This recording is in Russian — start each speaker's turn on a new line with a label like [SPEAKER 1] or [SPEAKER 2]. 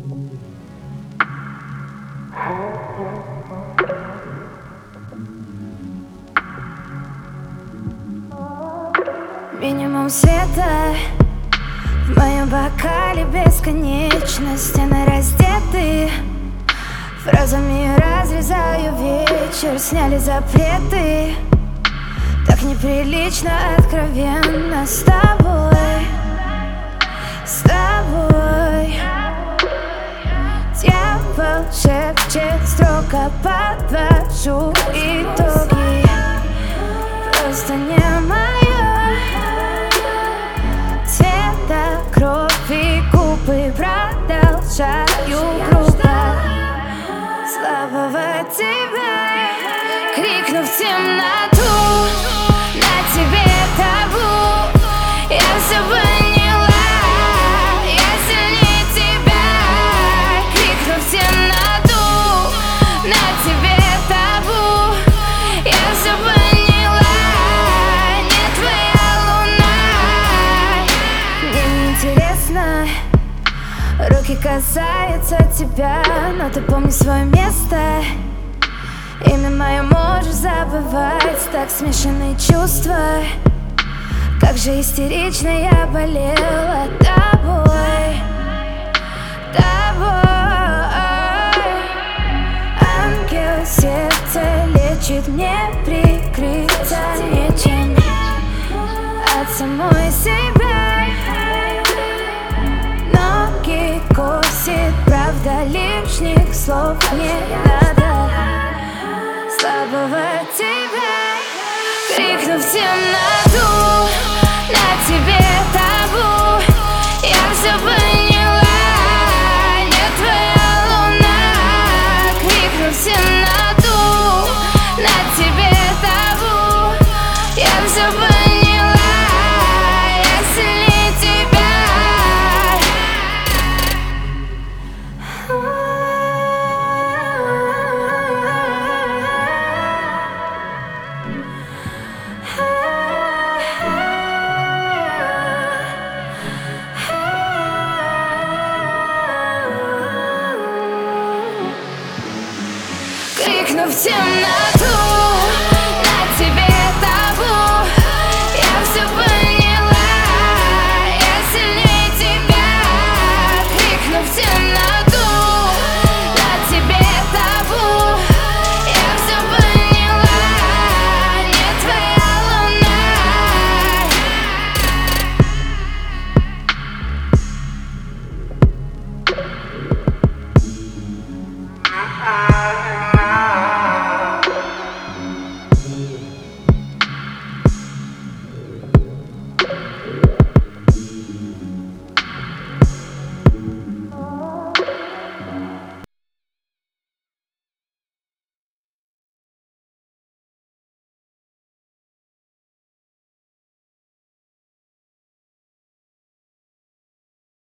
[SPEAKER 1] Минимум света в моем бокале, бесконечность. Стены раздеты, фразами разрезаю вечер. Сняли запреты, так неприлично, откровенно с тобой, с тобой. Дьявол шепчет, строго подвожу итоги. Просто не мое цвета крови, губы продолжаю грубо слабого тебя, крикнув в темноту: на тебе табу. Я все поняла, я сильнее тебя, крикнув в темноту: на тебе табу. Я все поняла, не твоя луна. Мне неинтересно, руки касаются тебя, но ты помни свое место. Имя мое можешь забывать, так смешанные чувства. Как же истерично я болела тобой, тобой. Ангел сердце лечит, мне прикрыться нечем от самой себя. Ноги косит, правда, лишних слов не надо. Слабого тебя, крикнув в темноту: на тебе табу. Я все поняла, не твоя луна, крикнув в темноту: на тебе табу. Я все поняла, я сильнее тебя. Крикнув в темноту.